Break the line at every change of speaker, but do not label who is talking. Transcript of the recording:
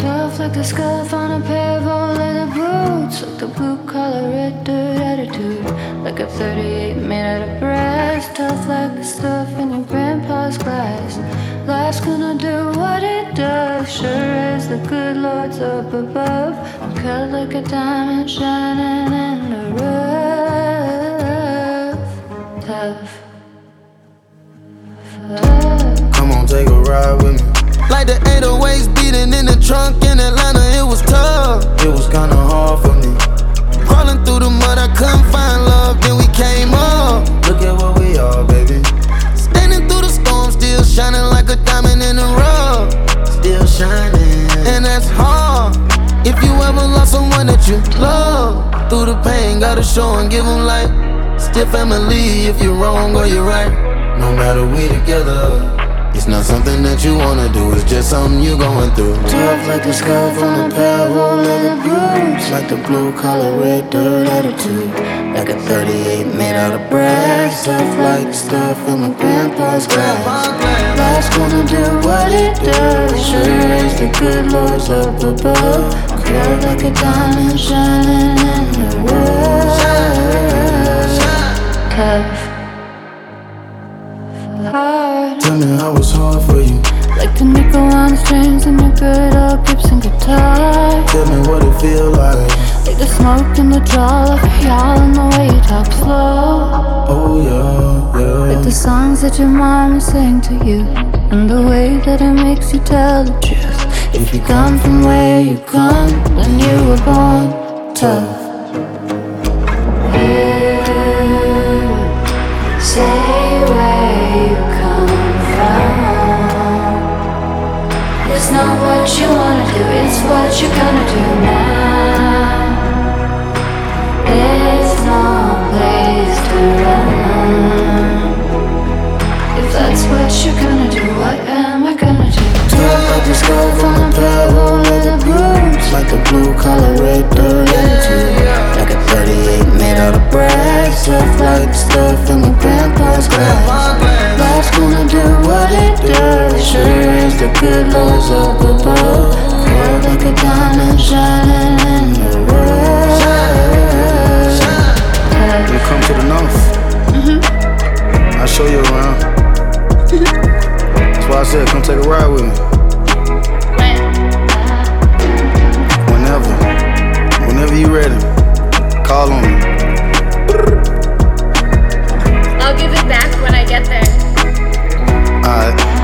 Tough like the scuff on a pair of old leather boots, like the blue collar red dirt attitude, like a 38 made out of brass. Tough like the stuff in your grandpa's glass. Life's gonna do what it does, sure as the good Lord's up above. I'm cut like a diamond shining in the rough. Tough.
Come on, take a ride with me.
Like the 808s beating in the trunk in Atlanta, it was tough.
It was kinda hard for me.
Crawling through the mud, I couldn't find love, then we came up.
Look at what we are, baby.
Standing through the storm, still shining like a diamond in the rough.
Still shining.
And that's hard. If you ever lost someone that you love, through the pain, gotta show and give them light. Still family if you're wrong or you're right.
No matter we together, it's not something that you wanna do, it's just something you going through.
Tough like the scuff on a pair of old leather boots,
Like the blue collar red dirt attitude, like a 38 made out of brass. Tough like stuff in my grandpa's glass.
life's gonna do what it does, sure as the good Lord's up above. Curved like a diamond shining in the rough. Tough. Hard.
Tell me how it's hard for you.
Like the nickel on the strings in your good old Gibson guitar.
Tell me what it feel like.
Like the smoke in the draw of y'all and the way you talk slow.
Oh yeah, yeah.
Like the songs that your mama sang to you, and the way that it makes you tell the truth. If you come from where you come, then you were born tough. Say where you come from. It's not what you wanna do, it's what you're gonna do now. There's no place to run. If that's what you're gonna do, what am I gonna do?
Tough like the scarf on a pair of old leather boots, like the blue collar red dirt attitude, like a 38 made out of brass. Tough like stuff in my grandpa's glass. Life's gonna do what it does, sure as the good Lord's up above. Curved like a diamond shining in the rough. You come to the north, I'll show you around. That's why I said come take a ride with me. Whenever you ready, call on me.
I'll give it back when I get there.
Alright.